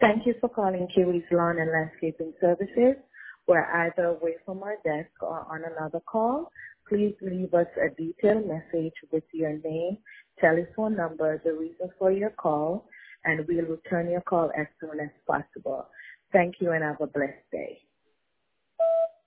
Thank you for calling Kiwi's Lawn and Landscaping Services. We're either away from our desk or on another call. Please leave us a detailed message with your name, telephone number, the reason for your call, and we'll return your call as soon as possible. Thank you and have a blessed day.